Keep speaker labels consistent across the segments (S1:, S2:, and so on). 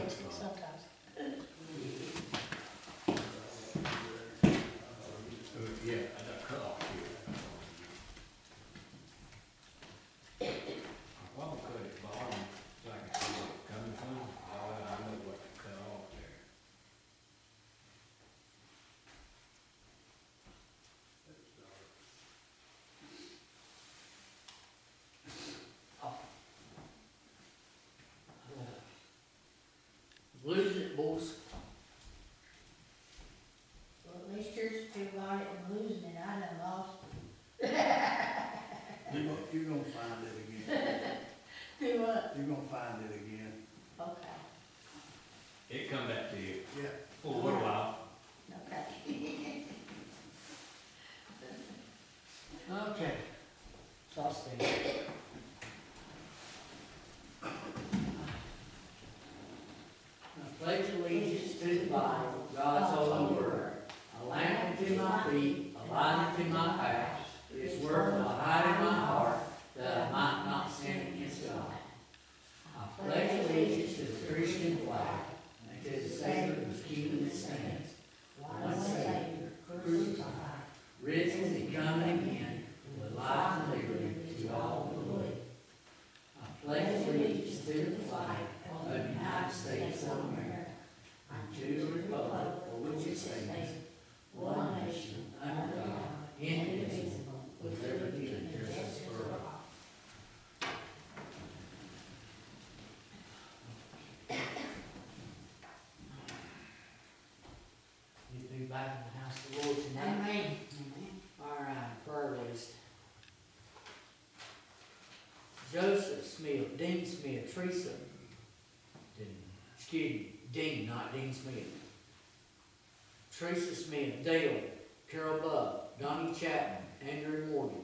S1: fix it sometimes.
S2: Yeah, I got cut off here. I probably cut it bottom, so I can see where it's coming from, that way I know what to cut off there.
S3: Losing it, boys.
S1: Well, at least yours still got it and losing it, I done lost
S4: You're gonna find it again.
S1: it. Do what?
S4: You're gonna find it again.
S1: Okay,
S2: It come back to you
S4: Yeah.
S2: for a little while.
S1: okay.
S3: Okay. So I'll stay. I pledge allegiance to the flag of God's holy word, a lamp unto my feet, a light unto my path. Its word will hide in my heart, that I might not sin against God. I pledge allegiance to the Christian flag, and to the Savior whose kingdom it stands, one Savior, crucified, risen and coming again, with life and liberty to all who believe. I pledge allegiance to the flag of the United States of America, and to the republic for which it stands, one nation, under God, indivisible, with liberty and justice for all. You be back in the house of the Lord tonight.
S1: Amen.
S3: All right, prayer list. Joseph Smith, Dean Smith, Teresa, Dean, not Dean Smith. Teresa Smith, Dale, Carol Buck, Donnie Chapman, Andrew Morgan.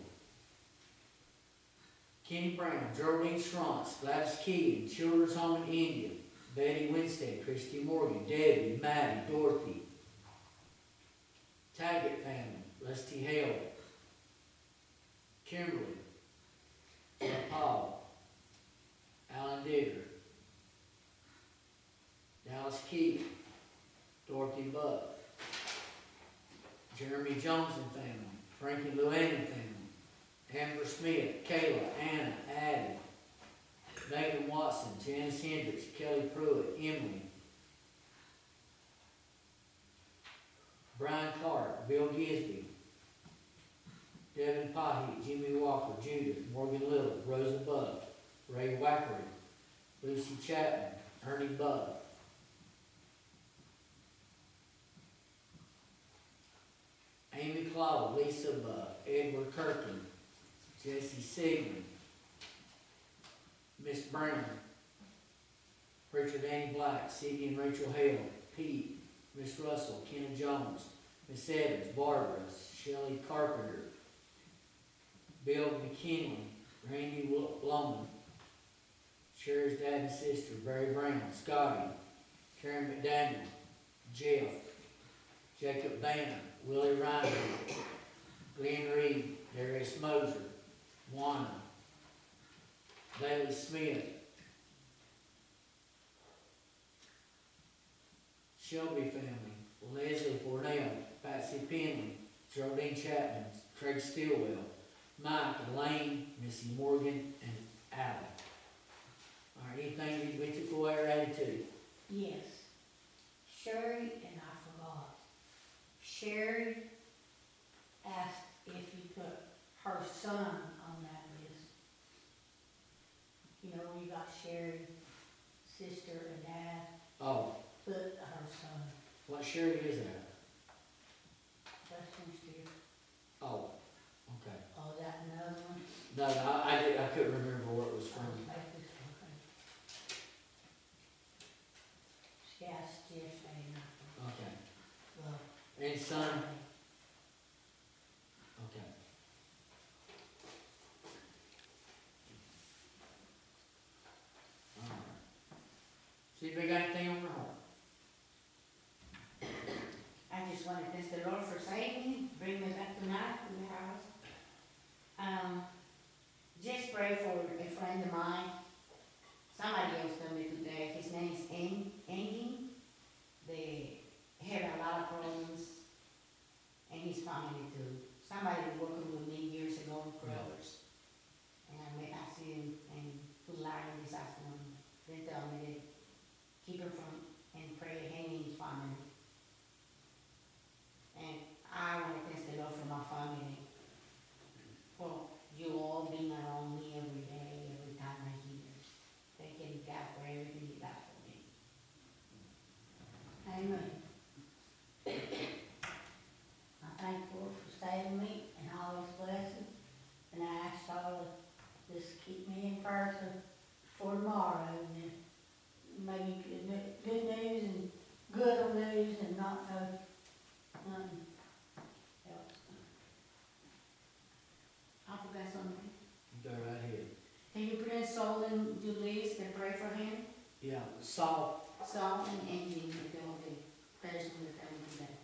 S3: Kenny Brown, Geraldine Schrantz, Gladys Keegan, Children's Home in India, Betty Winstead, Christy Morgan, Debbie, Maddie, Dorothy. Taggart family, Rusty Hale, Kimberly, Jeff Paul, Alan Digger, Dallas Keith, Dorothy Buck, Jeremy Jones and family, Frankie Llewellyn family, Amber Smith, Kayla, Anna, Addie, Megan Watson, Janice Hendricks, Kelly Pruitt, Emily, Brian Clark, Bill Gisby, Devin Pahy, Jimmy Walker, Judith, Morgan Little, Rosa Buck, Ray Wackery, Lucy Chapman, Ernie Buck, Amy Claude, Lisa Buck, Edward Kirkland, Jesse Sigmund, Miss Brown, Richard Annie Black, Siggy and Rachel Hale, Pete, Miss Russell, Kenna Jones, Miss Evans, Barbara, Shelley Carpenter, Bill McKinley, Randy Loman, Sherry's dad and sister, Barry Brown, Scotty, Karen McDaniel, Jeff, Jacob Banner, Willie Ryan, Glenn Reed, Darius Moser, Juana, Bailey Smith, Shelby family, Leslie Fornell, Patsy Penley, Geraldine Chapman, Craig Stillwell, Mike, Elaine, Missy Morgan, and Allie. All right, anything we took away or added to?
S1: Yes. Sherry, and I forgot. Sherry asked if you put her son on that list. You know, you got Sherry, sister and dad,
S3: Oh,
S1: put her son.
S3: what Sherry is that?
S1: That's who's here.
S3: Oh, okay.
S1: Oh, is that another one?
S3: No, I couldn't remember where it was from.
S1: Okay. She asked yesterday, and I
S3: Okay.
S1: forgot. Well,
S3: And son, okay. All right. See if we got anything on the heart.
S5: I just want to thank the Lord for saving me, bring me back tonight to the house. Just pray for a friend of mine. Somebody else told me today, his name is
S3: Yeah, Saul,
S5: Saul and Angie, the person that I was there.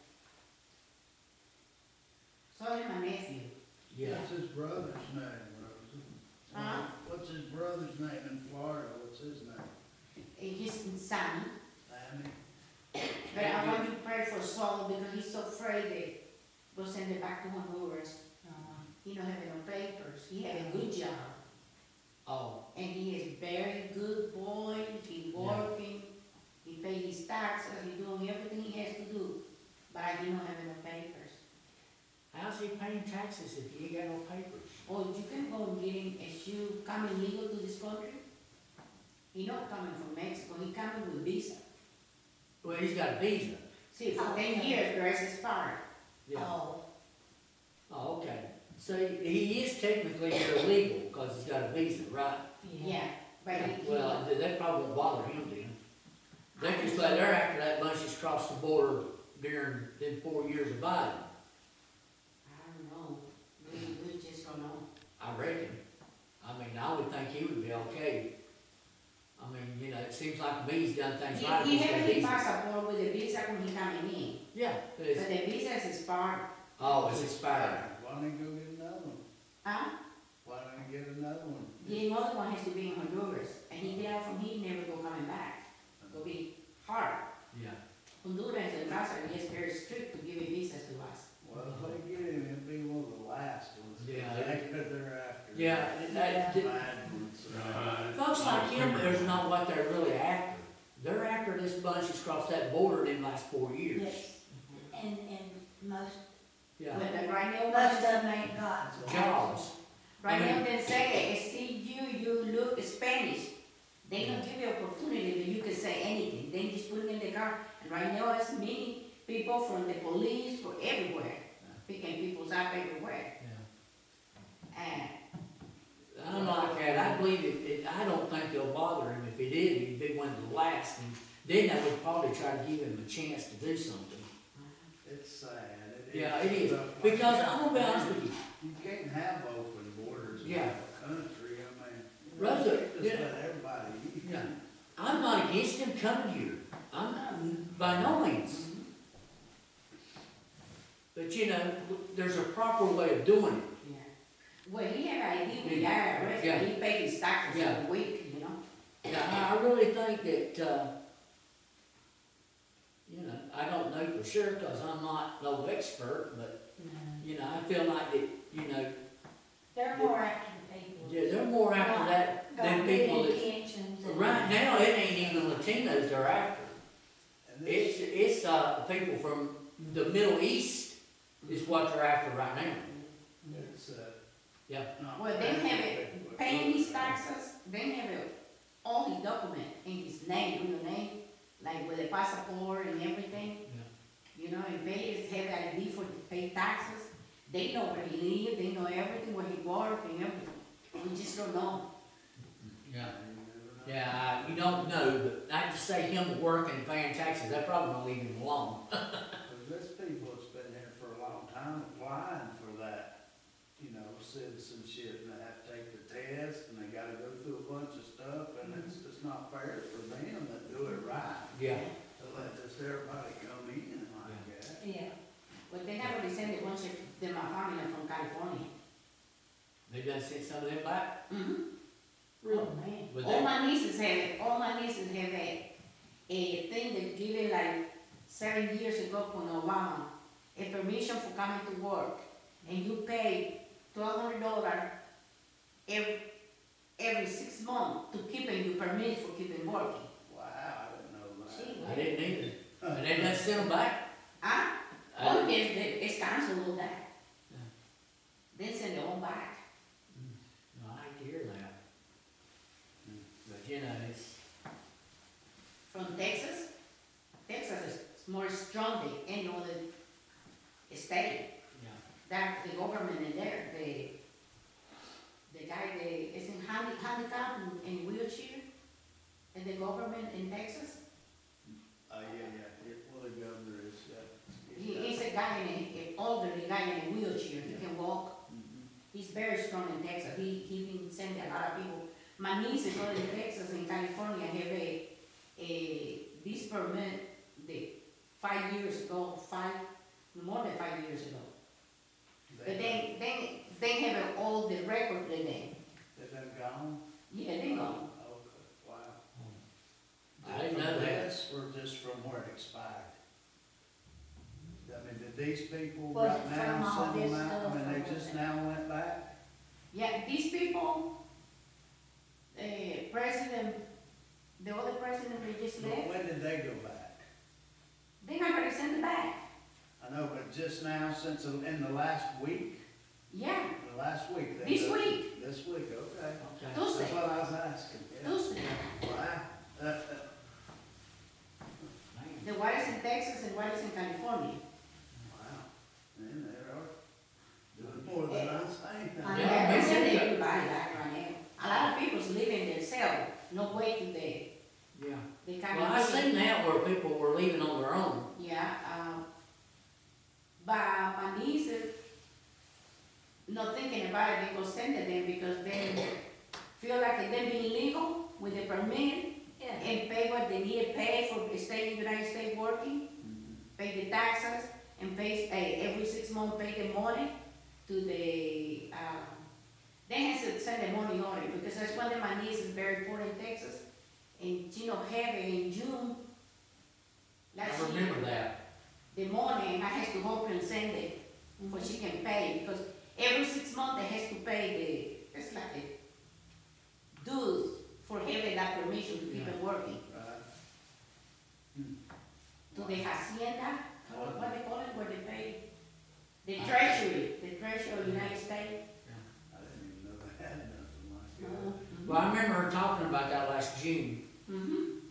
S5: Saul is my nephew.
S3: yeah.
S4: What's his brother's name, Rosie?
S5: Huh?
S4: What's his brother's name in Florida? What's his name?
S5: His son.
S4: Sammy?
S5: But I want you to pray for Saul because he's so afraid that we'll send it back to Honduras. He don't have no papers. He have a good job.
S3: Oh,
S5: And he is very good boy. He working. He pay his taxes. He doing everything he has to do. But he don't have no papers.
S3: how's he paying taxes if he ain't got no papers?
S5: Or you can go and get him as you coming legal to this country. He not coming from Mexico. He coming with visa.
S3: Well, he's got a visa.
S5: See, for 10
S1: Okay.
S5: years, the rest expired.
S3: Yeah.
S1: Oh,
S3: Oh, okay. So he is technically here illegal because he's got a visa, right?
S5: Yeah, but he.
S3: Well, that probably won't bother him then. They just let her after that bunch has crossed the border during the 4 years of Biden.
S5: I don't know. We just don't know.
S3: I reckon. I mean, I would think he would be okay. I mean, you know, it seems like to me he's done things right.
S5: He
S3: He's got
S5: have his
S3: visas.
S5: passport with the visa when he coming in.
S3: Yeah,
S5: But
S3: it's,
S5: the visa is expired.
S3: oh, it's expired.
S4: Why don't you go get another one?
S5: Huh?
S4: Why don't you get another one?
S5: The other one has to be in Honduras. And he get out from here, never go coming back. It'll be hard.
S3: Yeah.
S5: Honduras and Gaza is very strict to give a visa to us.
S4: Well, if they get him, it'll be one of the last ones.
S3: Yeah.
S4: They're after.
S3: Yeah, that,
S4: Bad ones.
S3: folks like him, there's not what they're really after. They're after this bunch that's crossed that border in the last 4 years.
S1: yes, and most,
S3: Yeah.
S5: But right now,
S1: most of them ain't got.
S3: Jobs.
S5: right now they say that see you look Spanish. They don't give you opportunity that you can say anything. They just put it in the car. And right now, it's many people from the police, from everywhere, picking people's up everywhere.
S3: Yeah.
S5: And
S3: I'm like that, I believe I don't think they'll bother him. If he did, he'd be one of the last. And then they would probably try to give him a chance to do something.
S4: It's sad.
S3: Yeah, it is. Because I'm gonna be honest with you,
S4: You can't have open borders in
S3: Yeah.
S4: a country, I mean.
S3: Rosa,
S4: Just
S3: yeah.
S4: let everybody eat.
S3: Yeah. I'm not against him coming here. I'm not, by no means. But you know, there's a proper way of doing it.
S5: yeah. Well, he had ID with the
S3: Yeah.
S5: IRS,
S3: Yeah.
S5: but he paid his taxes
S3: Yeah.
S5: every week, you know.
S3: Yeah, I really think that, you know, I don't know for sure because I'm not no expert, but, you know, I feel like that, you know,
S1: They're more active people.
S3: yeah, they're more after that than
S1: Got
S3: people
S1: good
S3: that,
S1: intentions and.
S3: right now, it ain't even Latinos they're after.
S4: And this,
S3: It's people from the Middle East is what they're after right now.
S4: it's,
S3: Yeah.
S4: not
S5: Well, they
S4: bad,
S5: have it,
S4: but-
S5: paying his taxes, they have it, all his document in his name, real name, like with the passport and everything. You know, and pay his, have ID for to pay taxes. They know where he live, they know everything, where he work and everything. We just don't know.
S3: Yeah.
S4: You never know.
S3: Yeah, you don't know, but I just say him working and paying taxes, that probably won't leave him alone.
S4: Cause there's people that's been here for a long time applying for that, you know, citizenship, and they have to take the test, and they gotta go through a bunch of stuff, and it's just not fair for them that do it right,
S3: Yeah.
S4: to let just everybody come in like that.
S1: Yeah,
S5: But they have already sent a bunch of them, my family from California.
S3: They done sent some of them back?
S5: Mm-hmm.
S3: Really?
S5: Oh, man.
S3: But
S5: All
S3: they-
S5: my nieces have it, all my nieces have a thing they give it like 7 years ago from Obama, a permission for coming to work, and you pay $1,200 every 6 months to keeping you permit for keeping working.
S4: Wow, I didn't know that.
S5: See,
S3: I didn't either. And they done sent them back?
S5: Huh?
S3: I
S5: Oh,
S3: didn't-
S5: yes, it's canceled all that.
S3: Yeah.
S5: They send it all back.
S3: No, I hate to hear that. But you know, it's,
S5: From Texas, Texas is more strong than any other state.
S3: yeah.
S5: That the government in there, the guy that is in handicap in wheelchair, in the government in Texas,
S4: Yeah, well, the governor is,
S5: he is a guy an elderly guy in a wheelchair, he can walk.
S4: Mhm.
S5: He's very strong in Texas, he been sending a lot of people. My niece is all in Texas, in California, have permit, the 5 years ago, more than 5 years ago. But they have all the record with them.
S4: They done gone?
S5: Yeah, they go.
S4: Okay, wow.
S3: I didn't know that.
S4: This or just from where it expired? I mean, did these people
S1: Was
S4: right
S1: it from
S4: now
S1: all
S4: send
S1: this
S4: them out, I
S1: stuff
S4: mean,
S1: or
S4: they
S1: was
S4: just
S1: it-
S4: now went back?
S5: Yeah, these people, president, the other president, they just
S4: Well,
S5: left.
S4: when did they go back?
S5: They never sent it back.
S4: I know, but just now, since in the last week,
S5: Yeah,
S4: the last week. they
S5: this
S4: go-
S5: week,
S4: This week, okay.
S3: Okay.
S4: That's
S5: Tuesday,
S4: what I was asking, yeah.
S5: Tuesday.
S4: Wow.
S3: Man.
S5: The one is in Texas and one is in California.
S4: Wow. Man, they are doing more than I think.
S5: And
S3: Yeah,
S5: they
S3: makes
S5: send
S3: sense.
S5: everybody back right now. A lot of people's living themselves, no way to
S3: Yeah.
S5: they kind
S3: Well,
S5: of.
S3: I seen that where people were leaving on their own.
S5: Yeah, but my niece is not thinking about it, they go send it them because they feel like they being legal with the permit
S1: Yeah.
S5: and pay what they need to pay for staying in the United States working, pay the taxes and pay, every 6 months pay the money to the, they have to send the money on it because that's one of my niece is very poor in Texas and she not have it in June.
S3: I
S5: last year.
S3: remember that.
S5: The morning, I has to hope and send it, for she can pay, because every 6 months, they has to pay it's like a dues for having that permission to keep it working.
S4: Right.
S5: To the hacienda, what they call it, where they pay, the
S3: Ah.
S5: treasury of the United States.
S4: I didn't even know they had nothing like that.
S5: Mhm.
S3: Well, I remember her talking about that last June.
S5: Mhm.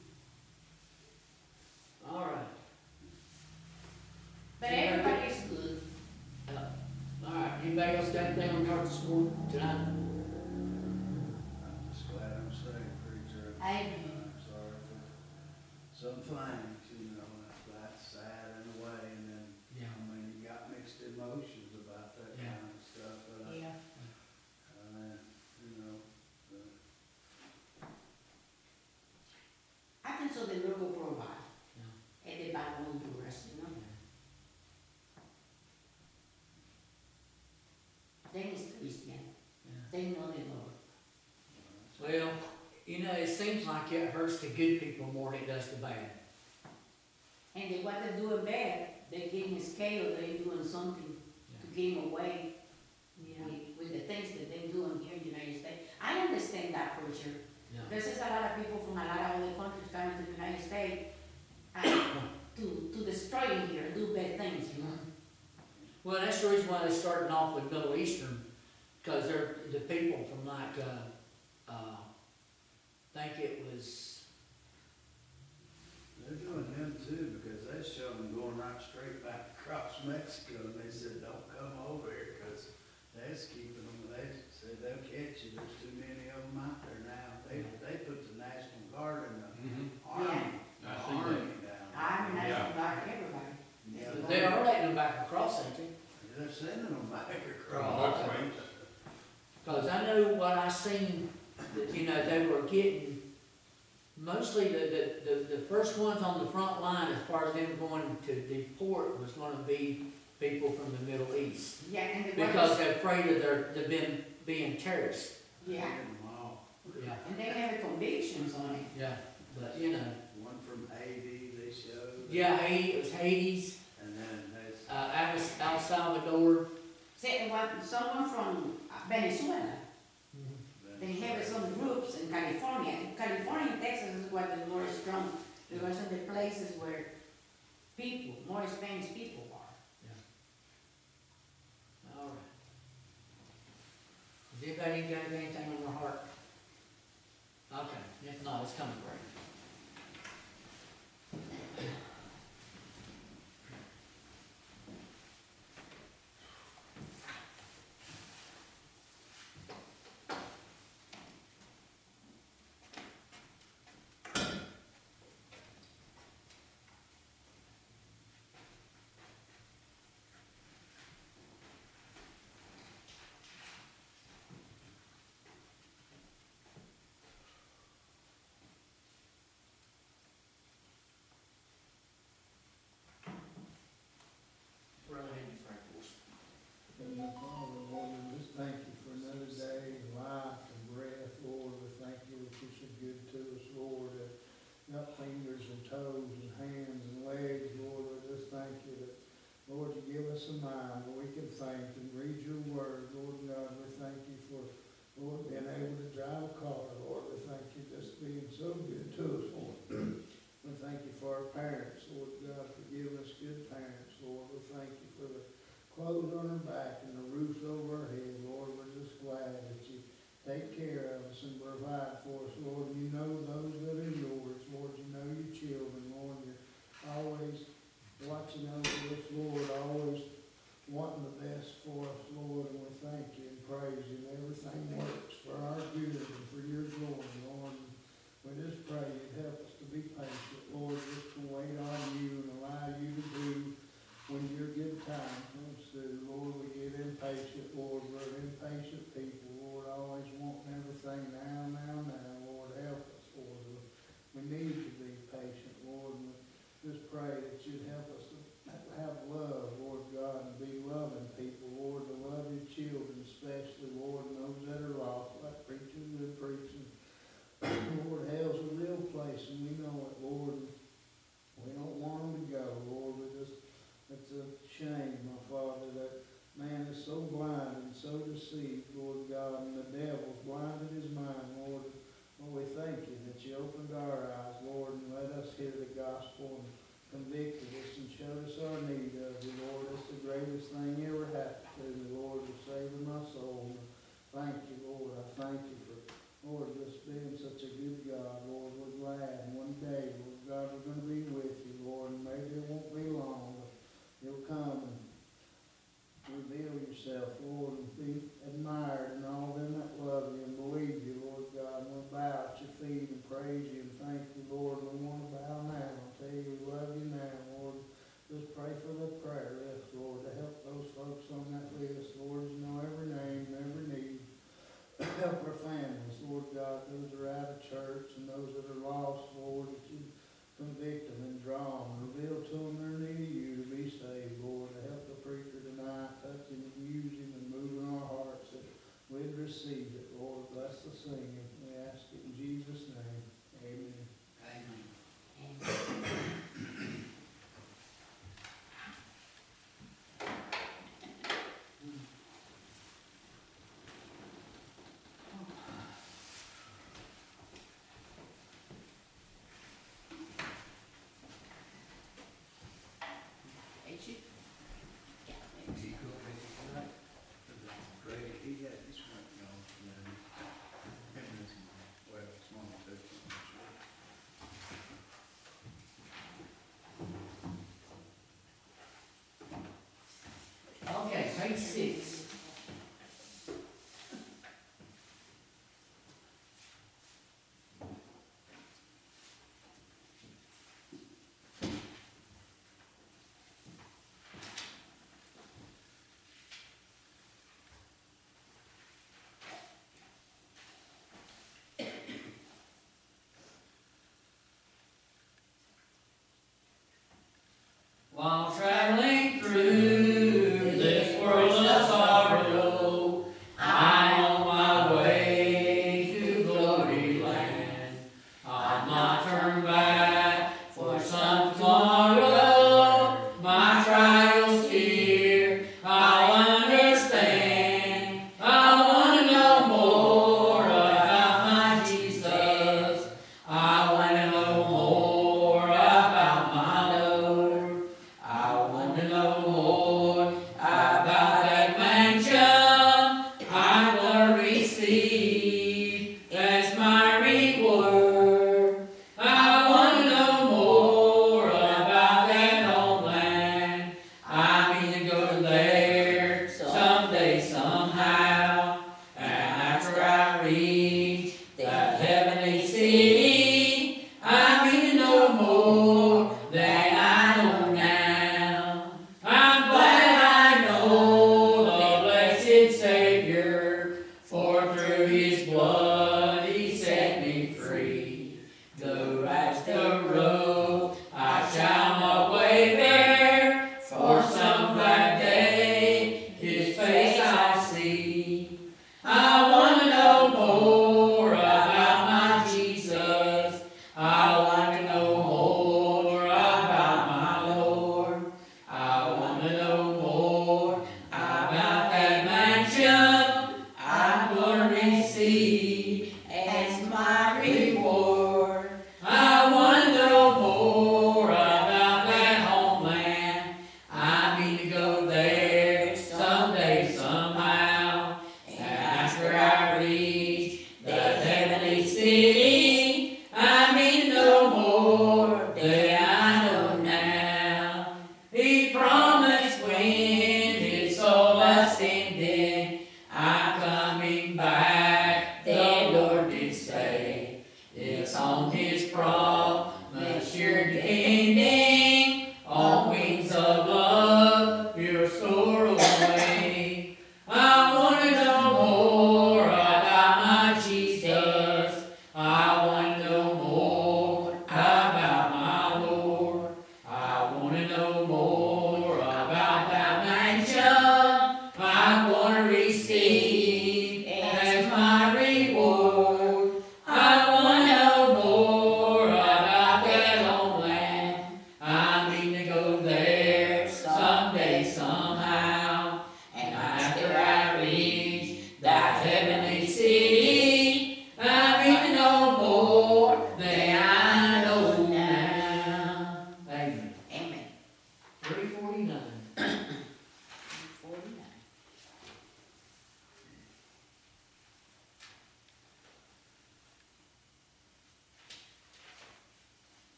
S3: All right.
S5: But everybody's good.
S3: All right, anybody else got anything on cards this morning, tonight?
S4: I'm just glad I'm saved, preacher.
S1: I-
S4: I'm sorry for some things, you know, that's sad in a way, and then,
S3: Yeah.
S4: I mean, you got mixed emotions about that
S3: Yeah.
S4: kind of stuff, but I,
S1: Yeah.
S4: you know,
S5: I think so the Lord will provide,
S3: Yeah.
S5: and the Bible will do rest, you know? They is Christian,
S3: Yeah.
S5: they know the Lord.
S3: Well, you know, it seems like it hurts the good people more than it does the bad.
S5: And they, what they're doing bad, they're getting scale, they're doing something to get them away
S1: Yeah.
S5: with the things that they're doing here in the United States. I understand that, preacher.
S3: Yeah.
S5: There's just a lot of people from a lot of other countries coming to the United States to destroy them here and do bad things, you know?
S3: Well, that's the reason why they're starting off with Middle Eastern, because they're the people from like, I think it was,
S4: they're doing them too, because they showed them going right straight back across Mexico, and they said, don't come over here, because that's keeping them, they said, they'll catch you, there's too many of them out there now. They put the National Guard in the army, the
S2: I see
S4: army down.
S5: I'm not
S2: Yeah.
S5: like everybody.
S4: Yeah,
S3: they are letting them back across, ain't they?
S4: They're sending them back
S2: Well,
S4: across.
S2: that's right.
S3: Because I know what I seen, that, you know, they were getting, mostly the first ones on the front line as far as them going to deport was gonna be people from the Middle East.
S5: Yeah, and the
S3: Because they're afraid of they've being terrorists.
S5: yeah,
S4: Sending them all.
S3: Yeah.
S5: and they have convictions on it.
S3: Yeah, but you know,
S4: One from Haiti, they showed.
S3: yeah, Haiti, it was Hades,
S4: And then there's,
S3: El Salvador.
S5: Say, someone from Venezuela, they have some groups in California. California and Texas is where the more strong, because of the places where people, more Spanish people are.
S3: All right. Has anybody got anything on their heart? Okay, if not, it's coming, Greg.
S6: opened our eyes, Lord, and let us hear the gospel and convicted us and showed us our need of you, Lord. It's the greatest thing ever happened to me, Lord, of saving my soul. Thank you, Lord. I thank you for, Lord, just being such a good God, Lord. We're glad one day, Lord God, we're going to be with you, Lord, and maybe it won't be long, but you'll come and reveal yourself, Lord, and be admired in all them that love you and believe you, Lord God. And we'll bow at your feet and praise you and thank you, Lord. We want to bow now and tell you we love you now, Lord. Just pray for the prayer list, Lord, to help those folks on that list, Lord. You know every name, every need. Help our families, Lord God, those that are out of church and those that are lost, Lord, that you convict them and draw them. Reveal to them their need of you to be saved, Lord. To help the preacher tonight, touch him and use him and move in our hearts that we'd receive it, Lord. Bless the singing. We ask it in Jesus' name. Amen.
S5: And ain't you? Yeah, thanks. Okay, page 6. While traveling through this world of sorrow, I'm on my way to glory land. I'll not turn back for some tomorrow. My trials here, I'll understand. I want to know more about my Jesus. I want to know more about my Lord. I want to know more about that mansion I'm going to receive as my reward. I want to know more about that homeland. I mean to go there someday, somehow. And after I reach that heavenly city, I mean to know more than I know now. I'm glad I know the blessed Savior, for through his blood he set me free. Though that's the road I shall not waver, for some glad day his face I'll see. I want to know more about my Jesus. I want to know more about my Lord. I want to know more about that mansion I'm going to receive as my reward. I want to know more about that homeland. I mean to go there someday, somehow. And after I reach the heavenly city, I mean to know more than I know now. He promised when his soul ascended, I'm coming back, the Lord did say. It's on his promise you're depending, on wings of love you'll soar away. I want to know more about my Jesus. I want to know more about my Lord. I want to know more about that mansion I'm going to receive as my reward. I want to know more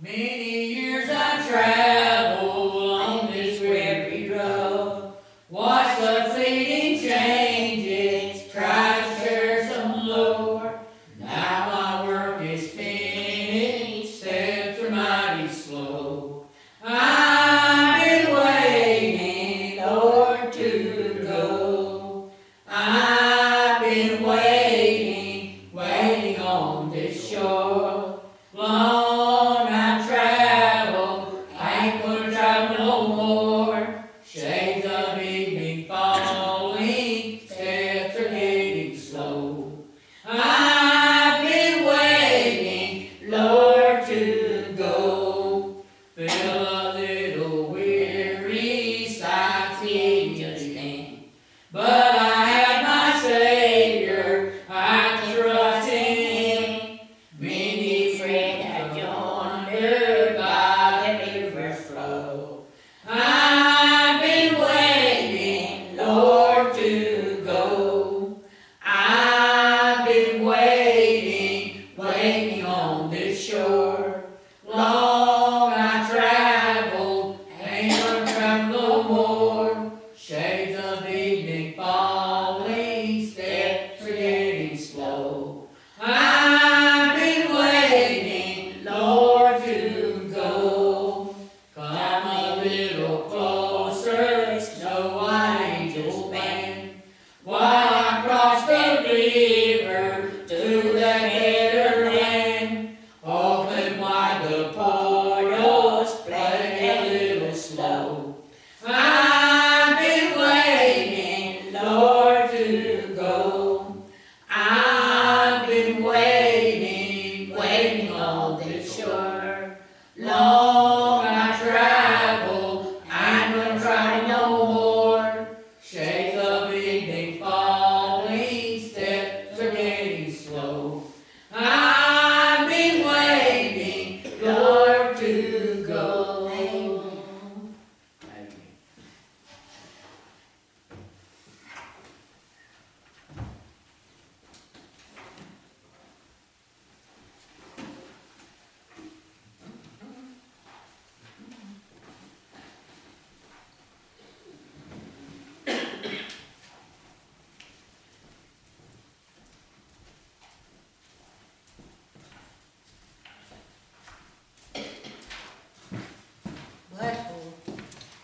S3: Many years I traveled on this weary road, watched the fleeting changes, tried to share some lore. Now my work is finished, steps are mighty slow. I've been waiting, Lord, to go. I've been waiting, waiting on this shore. Long I traveled, I ain't gonna travel no more. Shades of evening falling, steps are getting slow. I've been waiting, Lord, to go. Feel a little weary, sightseeing just then. But I have my Savior, I can trust in Him. Many friends have yonder by the river's flow. I've been waiting, Lord, to go. I've been waiting, waiting on this shore. Long I traveled, ain't gonna travel no more. Shades of evening falling, steps are getting slow. I've been waiting, Lord, to go. Come a little closer, snow white angels band, while I cross the river to the better land. Open wide the portals, play a little slow. I've been waiting, Lord, to go. I've been waiting, waiting on this shore. Long I travel, I'm gonna try no more. Shades of evening falling, steps are getting slow. I've been waiting, Lord, to go. Thank you.
S5: Bless Lord.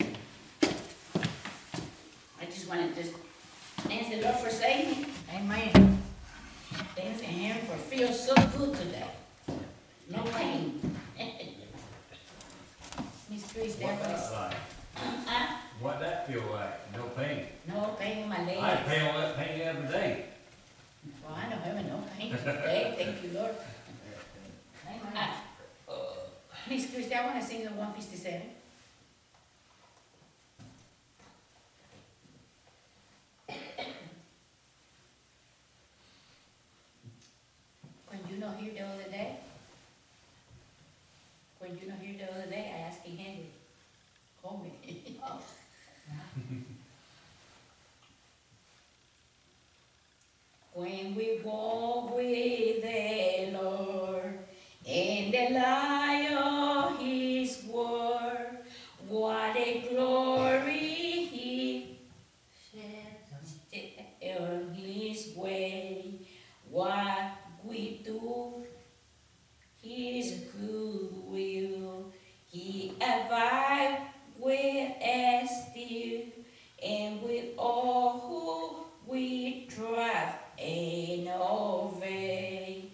S5: I just wanted to thank the Lord for saving me. Amen. Thanks to Him for feeling so good today. No pain. Miss Chris, there
S2: What that
S5: was
S2: like?
S5: uh,
S2: What that feel like? No pain.
S5: no pain in my legs.
S2: I had pain on that pain the other day.
S5: Well, I don't have no pain today. Thank you, Lord. Miss Chris, I want to sing the 157. When you not here the other day, I asked King Henry, call me. When we walk with the Lord in the light of His word, what a glory He sheds on His way. What we do, His good will, He abides with us still, and with all who we trust and obey,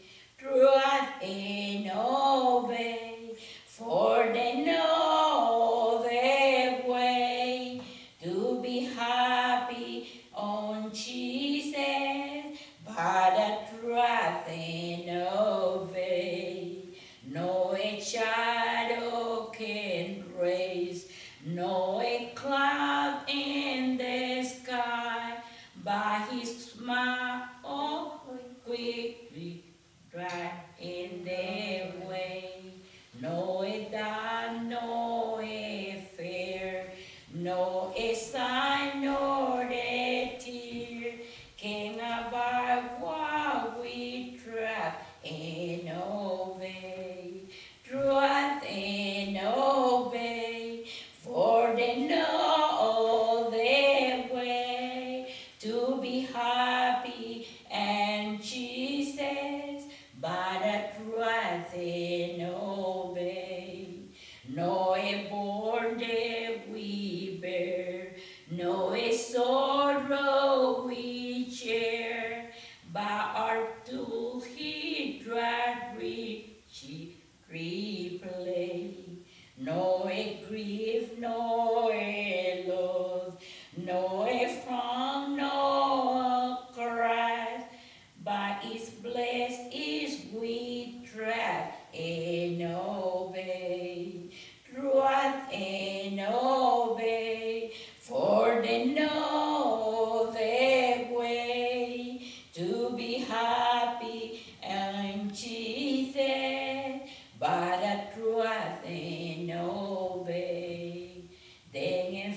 S5: for they know their way to be happy on Jesus, but the trust and obey. No a shadow can raise, no a cloud in the sky, by His smile quickly drive in their way. No a doubt, no a fear, no a sign, nor a tear can abide while we trust and obey. Trust and
S7: and obey. No a burden we bear, no a sorrow we share. By our tools he drive richly replay. No a grief, no a loss, no a frown, no a cry. By his blessed is we trust and obey. Trust and obey, for they know the way to be happy and Jesus. By the trust and obey, then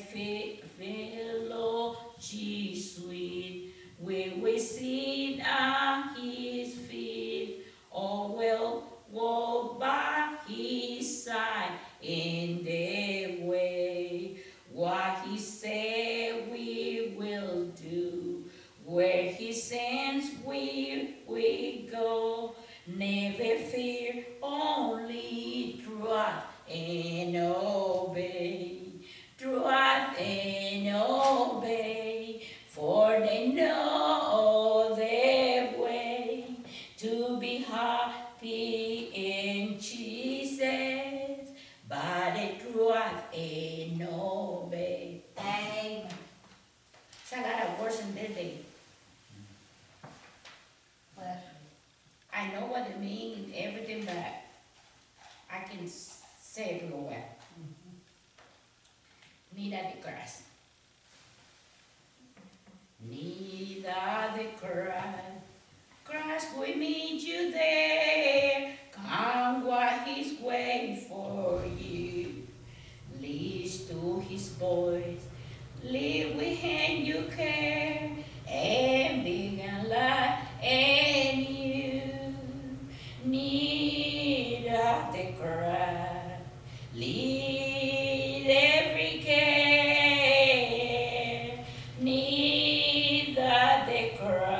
S7: fellowship sweet, we will sit at his feet, or will walk by his side in the way. What he said we will do, where he sends we go. Never fear, only trust and obey. Trust and obey, for they know the way to be happy in Jesus. By the trust and obey.
S1: Amen.
S7: So I got a verse in this day.
S1: Bless you.
S7: I know what it means and everything, but I can say it real well. Neither the grass. Neither the grass. Grass will meet you there. Come what he's waiting for you. Listen to his voice. Live with him you care. And big and light and you. Neither the grass. Lead every care. Neither the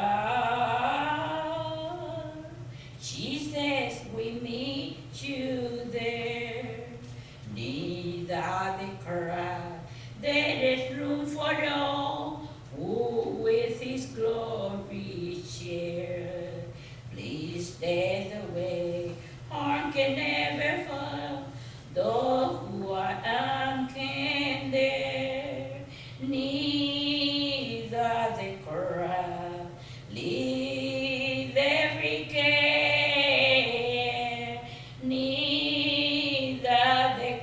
S7: crowd. Jesus, we meet you there. Neither the crowd. There is room for all who with his glory share. Please stay the way. Harm can never fall. Those who are unclean there, neither the crowd, leave every care, neither the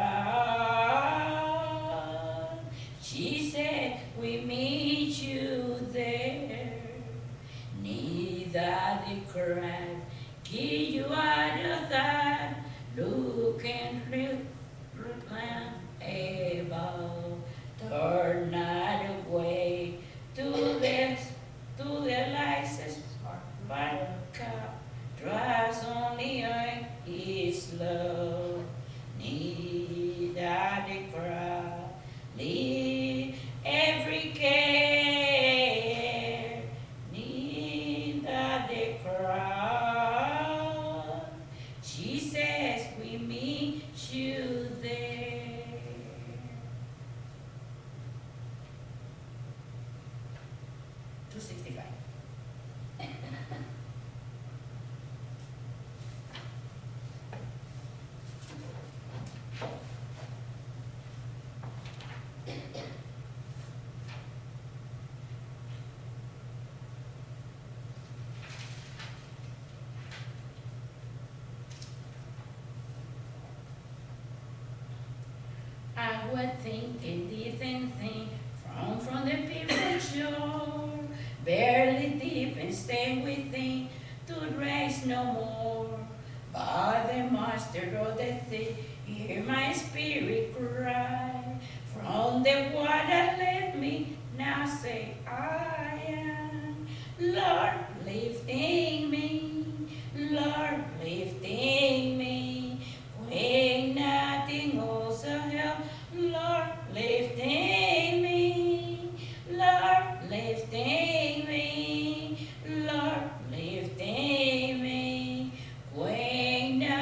S7: crowd. She said, we meet you there, neither the crowd, give you out of that. Look and recline above, turn not away to the license by cup, draws only on his love. Neither the crowd, leave every care, neither the crowd. She says we meet you there. $2.65. I was thinking different thing from the people shore, barely deep and stay within to rise no more. But the master of the sea, hear my spirit cry. From the water let me now say I am. Lord, lifting me, Lord, lifting me. When nothing else will help, Lord, lifting me, Lord, lifting me, Lord, lifting me. When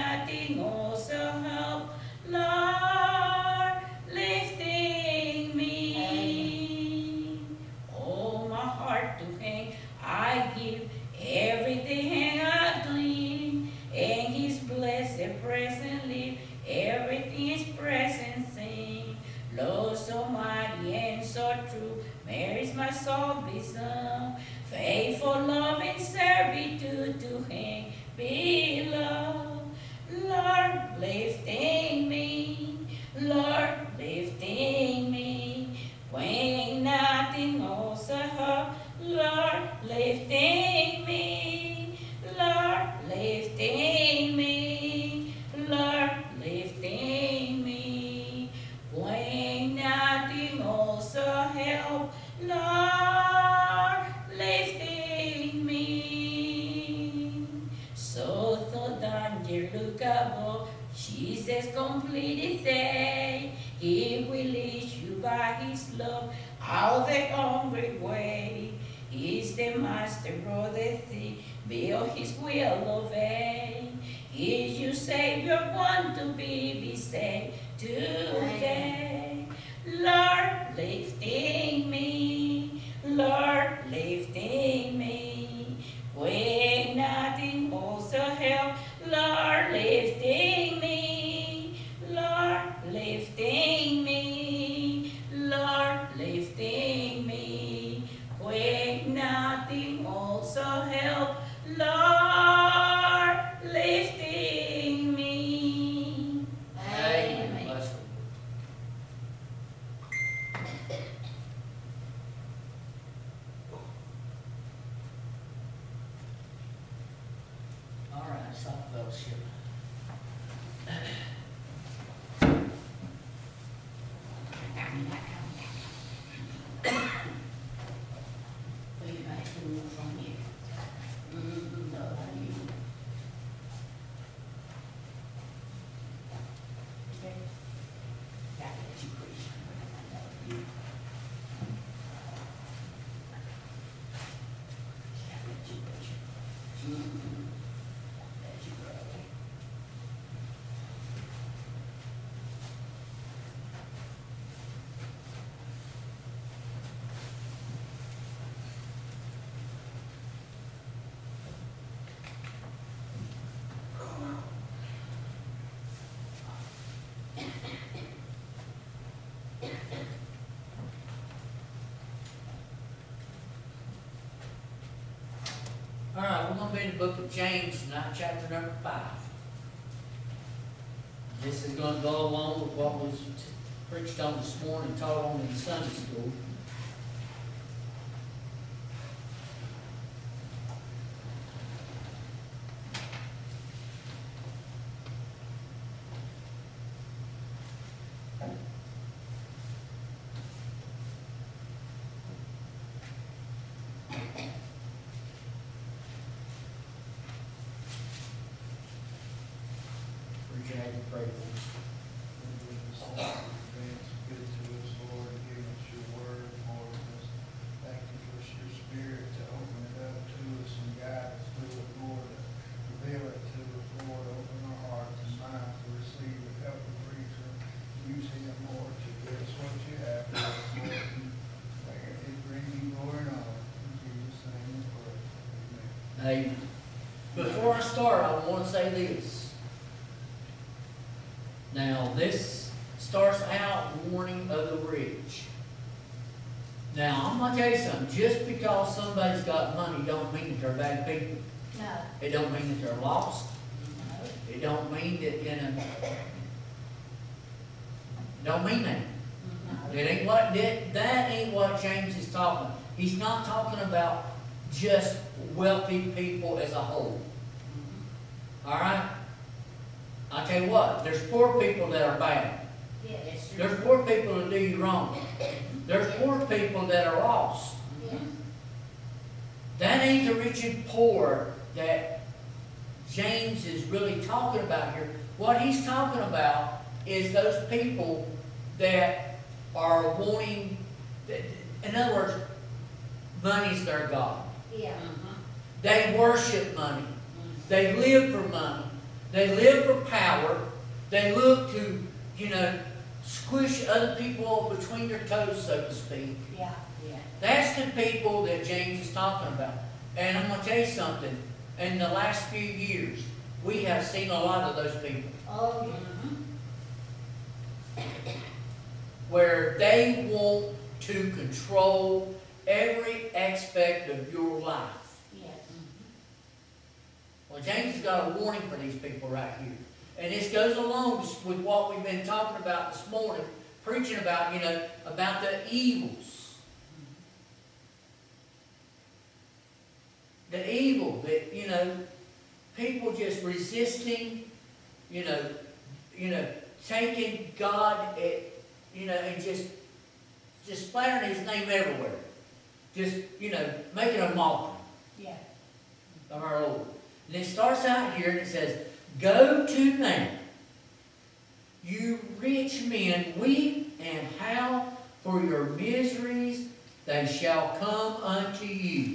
S7: the present live, everything is present sing. Lord so mighty and so true, Mary's my salvation. Faithful love and servitude to him beloved. Lord, lifting me, Lord, lifting me, when nothing else help. Lord, lifting me, Lord, lifting me, Lord, lifting me, when nothing else help. Lord, lifting me. So danger look above, Jesus completed day. He will lead you by his love out the hungry way. He's the master of the sea, build his will obey. Is you Savior want to be saved today? Lord, lifting me, Lord, lifting me, when nothing else help. Lord, lifting me, Lord, lifting me, Lord, lifting me, when nothing else help. Lord, lifting me.
S3: Amen. Bless them. All right, stop fellowship.
S5: Wait, I have to move from here. No, how do you? Okay. Gotta let you preach. You. Gotta let you preach. Let you grow.
S3: All right, we're gonna be in the book of James tonight, chapter number 5. This is gonna go along with what was preached on this morning, taught on in Sunday school. Appreciate the prayer.
S6: Good to us, Lord, give us your word, Lord. Just thank you for your spirit to open it up to us and guide us through it, Lord. Reveal it to us, Lord. Open our hearts and minds to receive it. Help the preacher. Use him, Lord, to give us what you have for us, Lord. And bring you glory and honor. In Jesus' name we pray. Amen.
S3: Amen. Before I start, I want to say this. Now, this starts out warning of the rich. Now, I'm going to tell you something. Just because somebody's got money don't mean that they're bad people.
S1: No,
S3: It don't mean that they're lost.
S1: no,
S3: It don't mean that, don't mean that.
S1: no.
S3: It ain't what, that ain't what James is talking. He's not talking about just wealthy people as a whole. All right? I tell you what, there's poor people that are bad.
S1: Yes,
S3: There's poor people that do you wrong. There's poor people that are lost.
S1: yes.
S3: That ain't the rich and poor that James is really talking about here. What he's talking about is those people that are wanting, in other words, money's their God.
S1: Yeah.
S3: They worship money. They live for money. They live for power. They look to, squish other people between their toes, so to speak.
S1: Yeah, yeah.
S3: That's the people that James is talking about. And I'm going to tell you something. In the last few years, We have seen a lot of those people
S1: Oh, yeah.
S3: where they want to control every aspect of your life.
S1: Yes.
S3: Well, James has got a warning for these people right here. And this goes along with what we've been talking about this morning, preaching about, about the evils. The evil that, people just resisting, taking God, and just splattering His name everywhere. Just, making a mockery
S1: Yeah.
S3: of our Lord. And it starts out here and it says, "Go to now, you rich men, weep and howl for your miseries, they shall come unto you."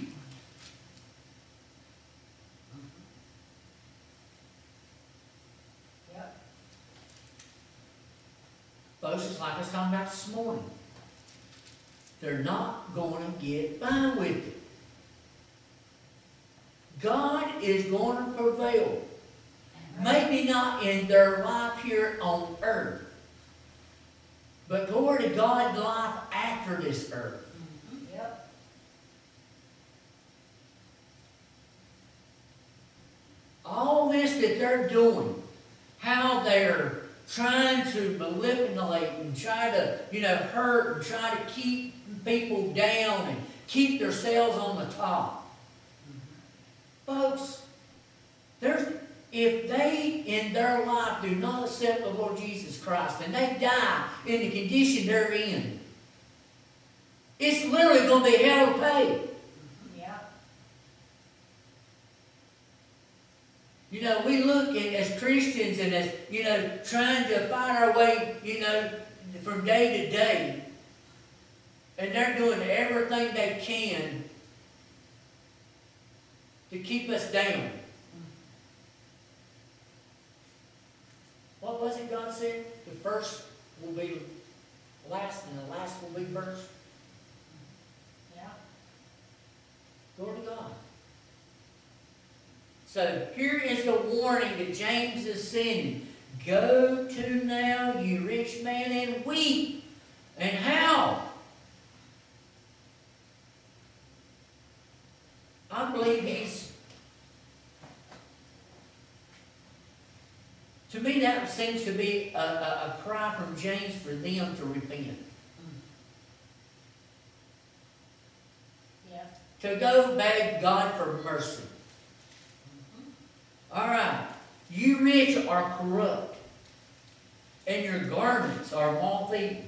S1: Yep.
S3: Folks, it's like I was talking about this morning. They're not going to get by with it. God is going to prevail. Maybe not in their life here on earth, but glory to God, life after this earth.
S1: Yep.
S3: All this that they're doing, how they're trying to manipulate and try to, hurt and try to keep people down and keep themselves on the top. Folks, if they in their life do not accept the Lord Jesus Christ and they die in the condition they're in, it's literally going to be hell to pay.
S1: Yeah.
S3: We look at as Christians and as, trying to find our way, from day to day. And they're doing everything they can to keep us down. What was it God said? The first will be last and the last will be first.
S1: Yeah.
S3: Glory to God. So here is the warning that James is sending. Go to now, you rich man, and weep and howl. I believe to me that seems to be a cry from James for them to repent.
S1: Yeah.
S3: To go beg God for mercy. All right, you rich are corrupt, and your garments are moth-eaten.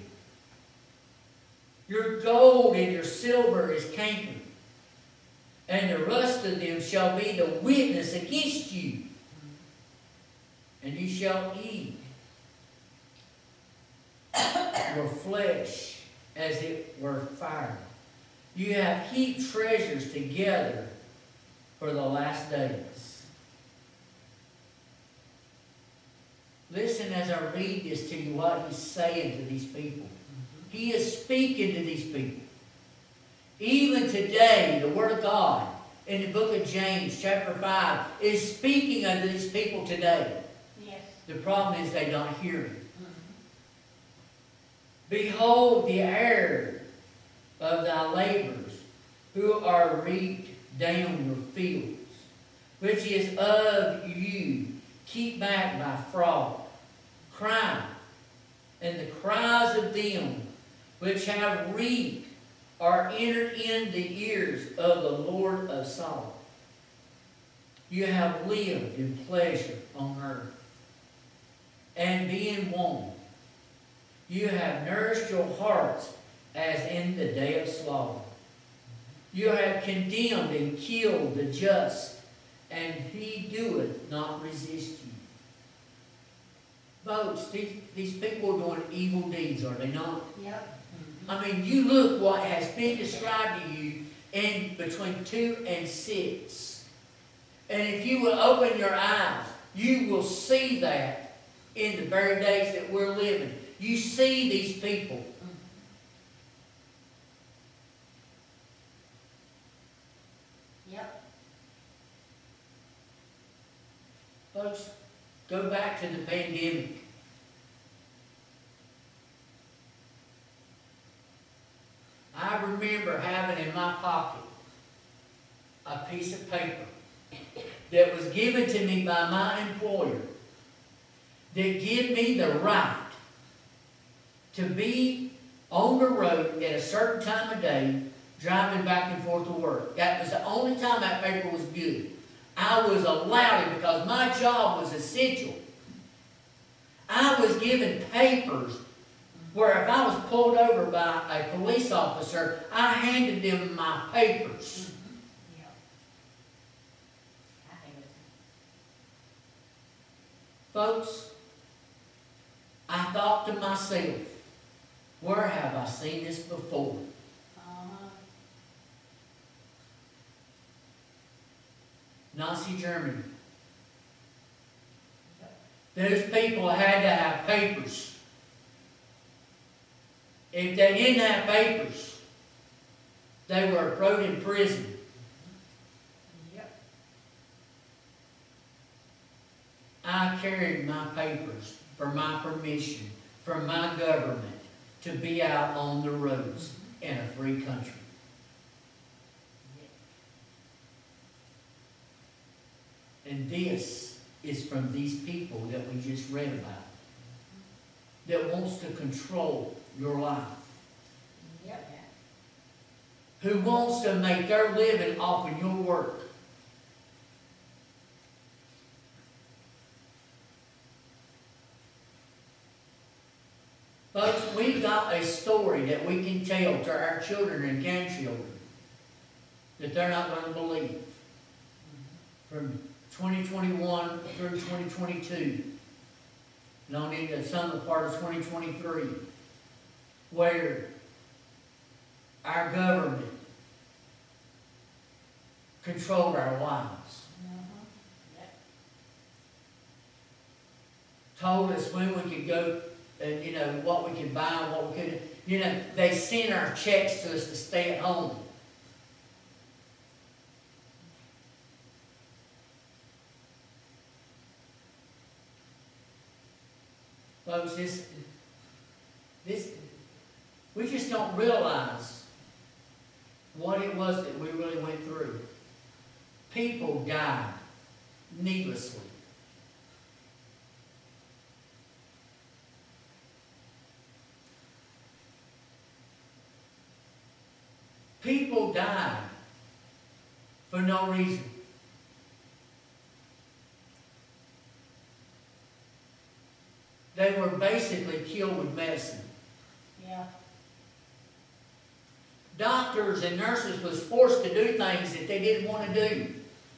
S3: Your gold and your silver is cankered, and the rust of them shall be the witness against you, and you shall eat your flesh as it were fire. You have heaped treasures together for the last days. Listen as I read this to you, what he's saying to these people. He is speaking to these people. Even today, the Word of God in the book of James, chapter 5, is speaking unto these people today.
S1: Yes.
S3: The problem is they don't hear it. Behold the heir of thy labors, who are reaped down your fields, which is of you, keep back by fraud, crime, and the cries of them which have reaped are entered in the ears of the Lord of Sabaoth. You have lived in pleasure on earth, and being warned, you have nourished your hearts as in the day of slaughter. You have condemned and killed the just, and he doeth not resist you. Folks, these people are doing evil deeds, are they not?
S1: Yep.
S3: I mean, you look what has been described to you in between 2 and 6. And if you will open your eyes, you will see that in the very days that we're living. You see these people.
S1: Yep.
S3: Folks, go back to the pandemic. I remember having in my pocket a piece of paper that was given to me by my employer that gave me the right to be on the road at a certain time of day driving back and forth to work. That was the only time that paper was good. I was allowed it because my job was essential. I was given papers where if I was pulled over by a police officer, I handed them my papers.
S5: Yeah. I think it's.
S3: Folks, I thought to myself, where have I seen this before? Nazi Germany. Those people had to have papers. If they didn't have papers, they were thrown in prison.
S5: Yep.
S3: I carried my papers for my permission from my government to be out on the roads in a free country. And this is from these people that we just read about, that wants to control your life,
S5: Yep.
S3: who wants to make their living off of your work. Folks, we've got a story that we can tell to our children and grandchildren that they're not going to believe. From 2021 through 2022, and on into some of the part of 2023, where our government controlled our lives. Told us when we could go and, what we could buy and what we couldn't. They sent our checks to us to stay at home. Folks, we just don't realize what it was that we really went through. People died needlessly. People died for no reason. They were basically killed with medicine.
S1: Yeah.
S3: Doctors and nurses was forced to do things that they didn't want to do.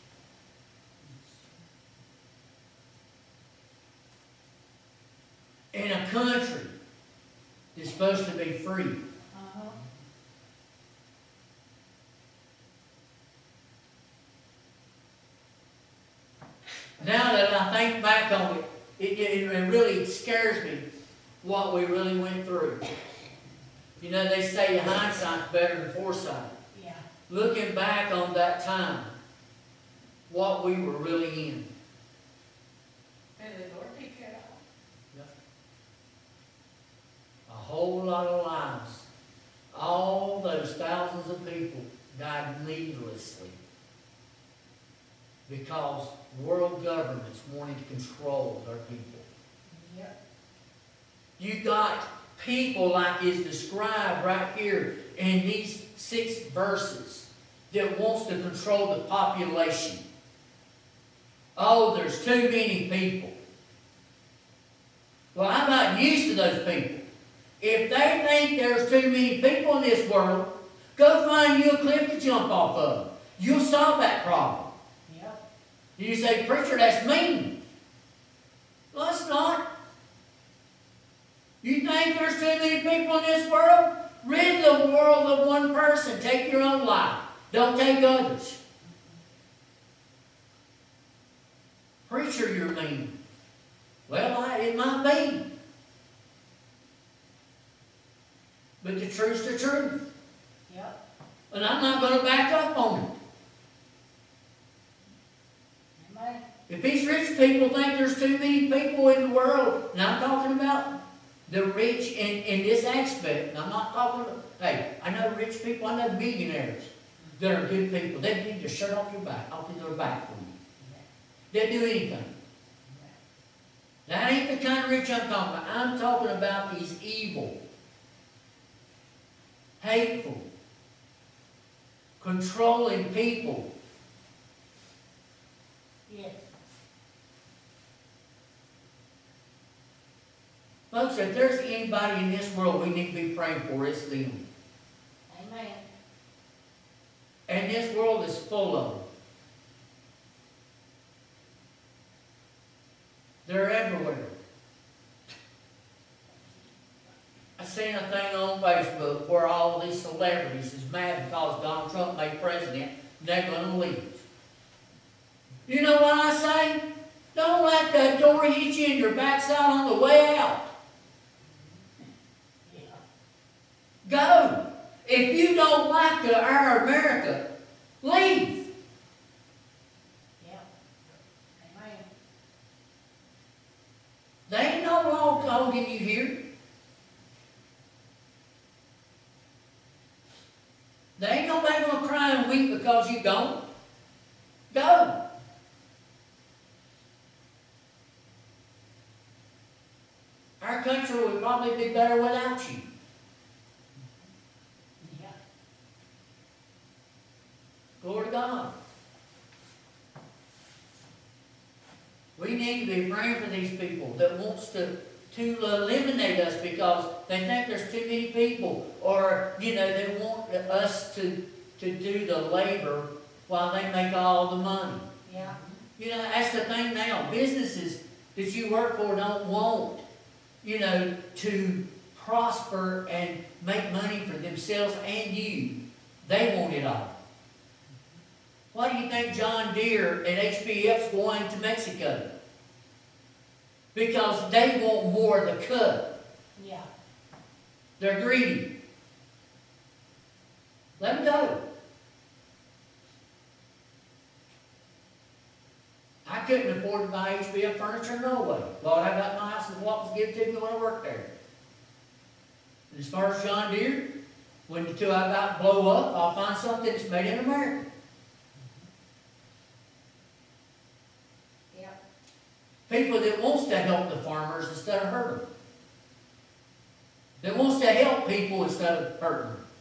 S3: In a country that's supposed to be free. Now that I think back on it, it really scares me what we really went through. They say hindsight's better than foresight.
S1: Yeah.
S3: Looking back on that time, what we were really in.
S5: And the Lord take care of.
S3: A whole lot of lives. All those thousands of people died needlessly because world governments wanted to control their people.
S1: Yep.
S3: You got people like is described right here in these 6 verses that wants to control the population. Oh, there's too many people. Well, I'm not used to those people. If they think there's too many people in this world, go find you a cliff to jump off of. You'll solve that problem.
S1: Yep.
S3: You say, preacher, that's mean. Well, it's not. You think there's too many people in this world? Rid the world of one person. Take your own life. Don't take others. Preacher, you're mean. Well, it might be. But the truth's the truth.
S1: Yep.
S3: And I'm not going to back up on it.
S1: Amen.
S3: If these rich people think there's too many people in the world, and I'm talking about the rich in this aspect, and I'm not talking about, hey, I know rich people, I know millionaires that are good people. They need your shirt off your back, off their back for you. They'll do anything. That ain't the kind of rich I'm talking about. I'm talking about these evil, hateful, controlling people.
S1: Yes.
S3: Folks, if there's anybody in this world we need to be praying for, it's them.
S1: Amen.
S3: And this world is full of them. They're everywhere. I seen a thing on Facebook where all these celebrities is mad because Donald Trump made president, they're going to leave. You know what I say? Don't let that door hit you in your backside on the way out. Go. If you don't like our America, leave.
S1: Yeah. Amen.
S3: They ain't no law holding you here. There ain't nobody gonna cry and weep because you don't. Go. Our country would probably be better without you.
S1: Yeah.
S3: Glory to God. We need to be praying for these people that wants to eliminate us because they think there's too many people, or they want us to do the labor while they make all the money.
S1: Yeah.
S3: That's the thing now. Businesses that you work for don't want to prosper and make money for themselves and you. They want it all. Why do you think John Deere and HBF's going to Mexico? Because they want more of the cut.
S1: Yeah.
S3: They're greedy. Let them go. I couldn't afford to buy HBF furniture, no way. God, I got my house and what was given to me when I worked there. And as far as John Deere, when the two I got blow up, I'll find something that's made in America. People that wants to help the farmers instead of hurt them. That wants to help people instead of hurting them.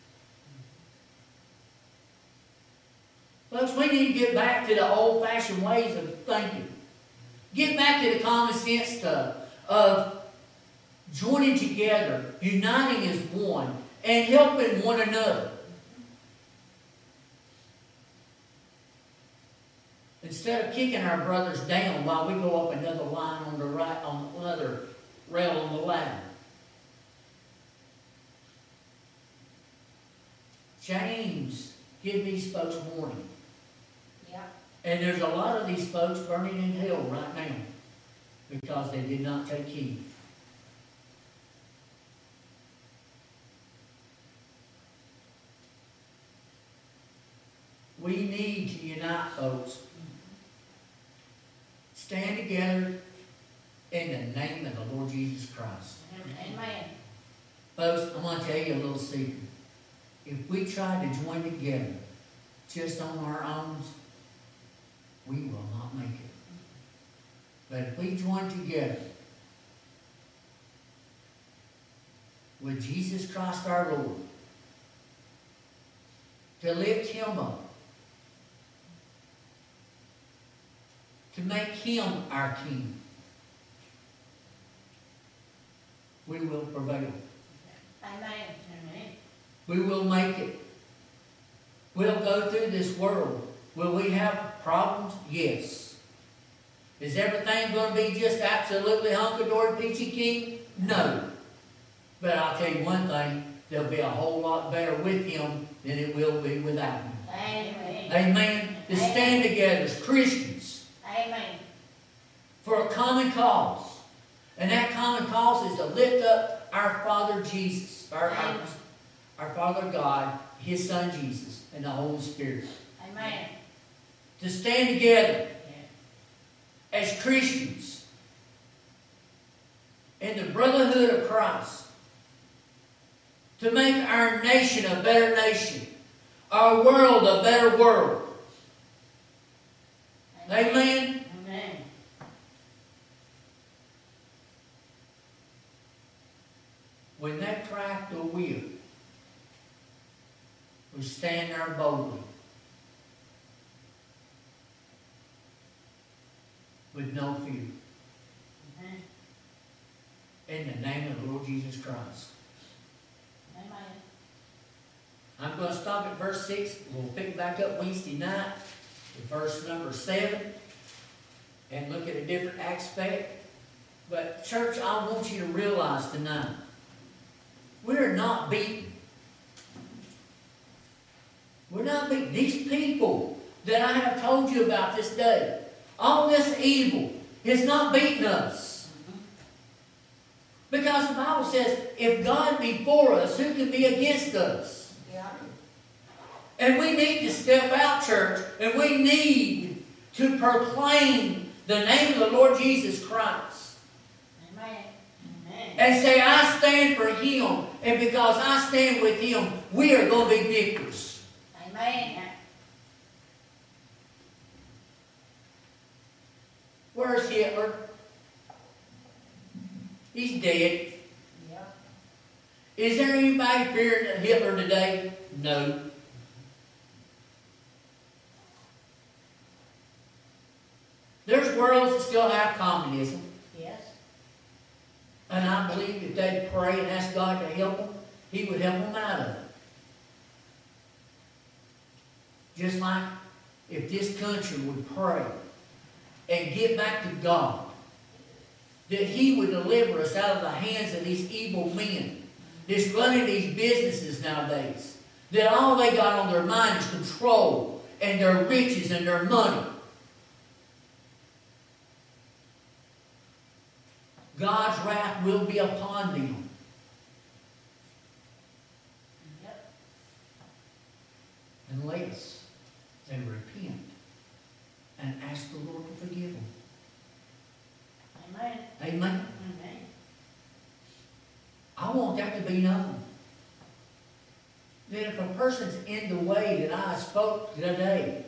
S3: Folks, we need to get back to the old-fashioned ways of thinking. Get back to the common sense stuff of joining together, uniting as one, and helping one another. Instead of kicking our brothers down while we go up another line on the right, on another rail on the ladder. James give these folks warning.
S1: Yeah.
S3: And there's a lot of these folks burning in hell right now because they did not take heed. We need to unite, folks. Stand together in the name of the Lord Jesus Christ.
S1: Amen.
S3: Folks, I'm going to tell you a little secret. If we try to join together just on our own, we will not make it. But if we join together with Jesus Christ our Lord, to lift Him up, to make Him our King, we will prevail.
S1: Amen.
S3: We will make it. We'll go through this world. Will we have problems? Yes. Is everything going to be just absolutely hunky-dory, peachy keen? No. But I'll tell you one thing, there'll be a whole lot better with Him than it will be without Him.
S1: Amen.
S3: Amen. To stand together as Christians
S1: Amen.
S3: for a common cause. And that common cause is to lift up our Father Jesus, our Father God, His Son Jesus, and the Holy Spirit.
S1: Amen.
S3: To stand together as Christians in the brotherhood of Christ to make our nation a better nation, our world a better world. Amen?
S5: Amen.
S3: When they crack the whip, we stand there boldly with no fear.
S5: Amen.
S3: In the name of the Lord Jesus Christ.
S5: Amen.
S3: I'm going to stop at verse 6. We'll pick it back up Wednesday night at verse number 7 and look at a different aspect. But church, I want you to realize tonight, we're not beaten. We're not beaten. These people that I have told you about this day, all this evil is not beating us. Because the Bible says, if God be for us, who can be against us?
S5: Yeah.
S3: And we need to step out, church, and we need to proclaim the name of the Lord Jesus Christ.
S5: Amen. Amen.
S3: And say, I stand for Him. And because I stand with Him, we are going to be victors.
S5: Amen.
S3: Where's Hitler? He's dead.
S5: Yeah.
S3: Is there anybody fearing Hitler today? No. There's worlds that still have communism.
S5: Yes.
S3: And I believe if they'd pray and ask God to help them, He would help them out of it. Just like if this country would pray and get back to God, that He would deliver us out of the hands of these evil men that's running these businesses nowadays. That all they got on their mind is control and their riches and their money. God's wrath will be upon them.
S5: Yep.
S3: Unless they repent and ask the Lord to forgive them.
S5: Amen.
S3: Amen?
S5: Amen.
S3: I want that to be known. That if a person's in the way that I spoke today,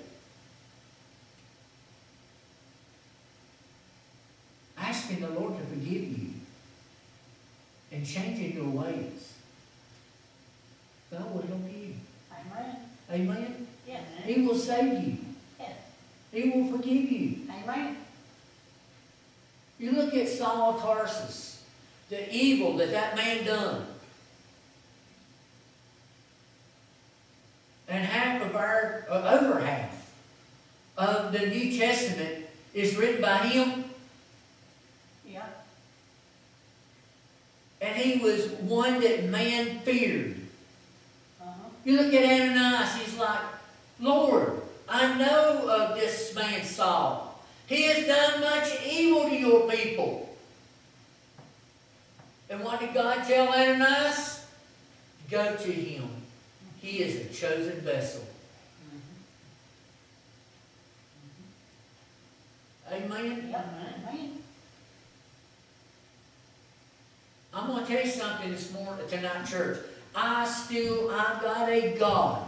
S3: asking the Lord to forgive you and changing your ways, God will help you.
S5: Amen.
S3: Amen?
S5: Yes.
S3: He will save you.
S5: Yes.
S3: He will forgive you.
S5: Amen.
S3: You look at Saul of Tarsus, the evil that man done. And half of our, over half of the New Testament is written by him.
S5: Yeah.
S3: And he was one that man feared.
S5: Uh-huh.
S3: You look at Ananias, he's like, Lord, I know of this man Saul. He has done much evil to your people. And what did God tell Ananias? Go to him. He is a chosen vessel. Amen?
S5: Yeah. Amen.
S3: I'm going to tell you something this morning, tonight, church. I've got a God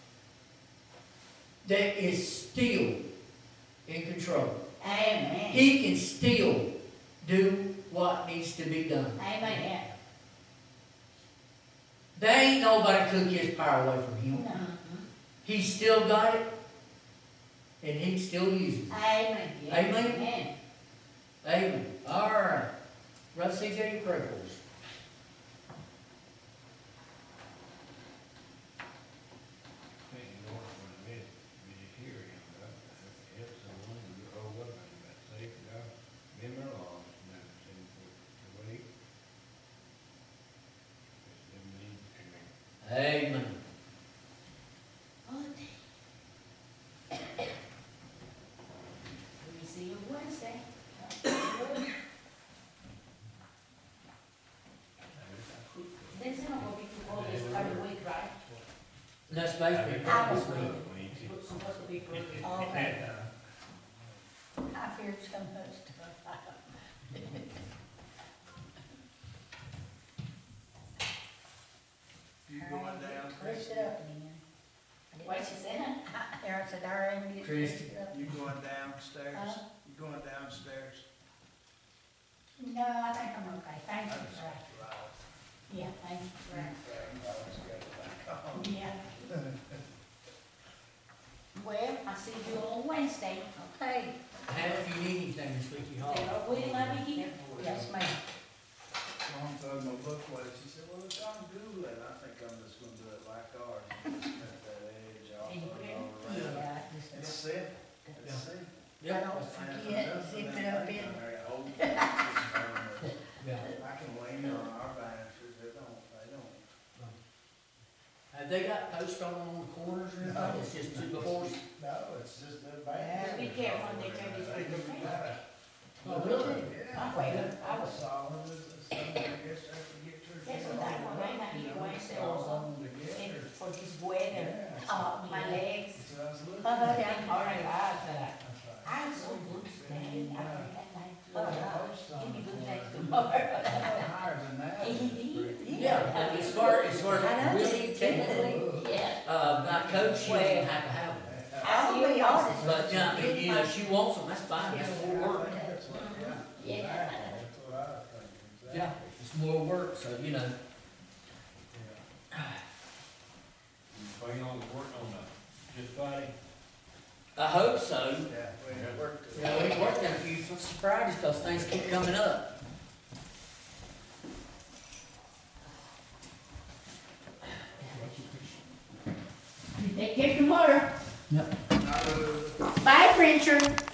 S3: that is still in control.
S5: Amen.
S3: He can still do what needs to be done.
S5: Amen.
S3: There ain't nobody took His power away from Him.
S5: No.
S3: He's still got it, and He still uses it.
S5: Amen. Yes.
S3: Amen.
S5: Amen.
S3: Amen. All right. Brother CJ, your prayer for us.
S2: Thank you, Lord, for the minute we just hear Him, God. Help someone who you owe what they might say, God. Them their lives, now, send forth the way. It's them need, amen.
S3: Amen.
S5: We see you Wednesday. Then some of you all this every week, right?
S3: That's basically
S5: I was
S3: this week.
S5: supposed to be for all that. I
S1: hear some of the stuff.
S4: You going down,
S1: Twist
S4: Christie?
S1: it up again.
S5: What she said?
S1: There, I said, I already get
S3: Christie.
S1: twisted up.
S4: You going downstairs?
S1: Huh?
S4: You going downstairs?
S1: No, I think I'm okay, thank you,
S4: That's
S1: sir.
S4: right.
S1: Yeah, thank you, sir.
S4: You always go back on.
S1: Yeah,
S5: Well, I see you on Wednesday.
S1: okay,
S3: Hal, if you need anything this week, you holler.
S5: Well, will I be here?
S1: yes, ma'am.
S4: Mom told me, look what, she said, well, it's on Google it. I think I'm just gonna do it like ours. Just cut that edge off
S5: And you
S4: of it
S5: can?
S4: all around.
S1: Yeah, I
S4: It's
S1: just,
S4: set, it's set.
S1: I don't forget, zip it up in.
S3: Yeah.
S4: I can lean on our banisters, they don't.
S3: Have they got posts on the corners or anything? It's just two posts?
S4: No, it's just the
S5: Just
S4: band.
S5: be careful when they turn this
S4: They
S5: big
S4: do
S5: thing.
S4: that.
S3: Oh, really?
S4: Yeah.
S1: I'm waiting.
S4: I was solid as something, I guess I could get to.
S5: That's what I want, I might need Wednesday
S4: All
S5: also.
S4: of them together.
S5: And for this weather,
S4: Yeah.
S5: my legs.
S4: So I was looking.
S1: Yeah, all right, I said,
S4: That's right.
S5: I'm so good today. I think that night. Give me good legs
S4: Give
S5: tomorrow.
S4: Higher than that.
S3: Yeah, but as far as
S1: I know.
S3: really technically,
S1: yeah.
S3: my coach, she didn't have to have them.
S1: I'll be honest.
S3: But, yeah, you know, she wants them, that's fine, that's more work.
S4: That's what, yeah.
S1: Yeah.
S4: That's what I was thinking.
S3: Yeah, it's more work, so, you know.
S2: Are you on working on the, just Friday?
S3: I hope so.
S4: Yeah, we worked.
S3: You know, we've worked on a few Fridays because things keep coming up.
S5: Take care tomorrow.
S3: Yep.
S4: Not really.
S5: Bye, Frencher.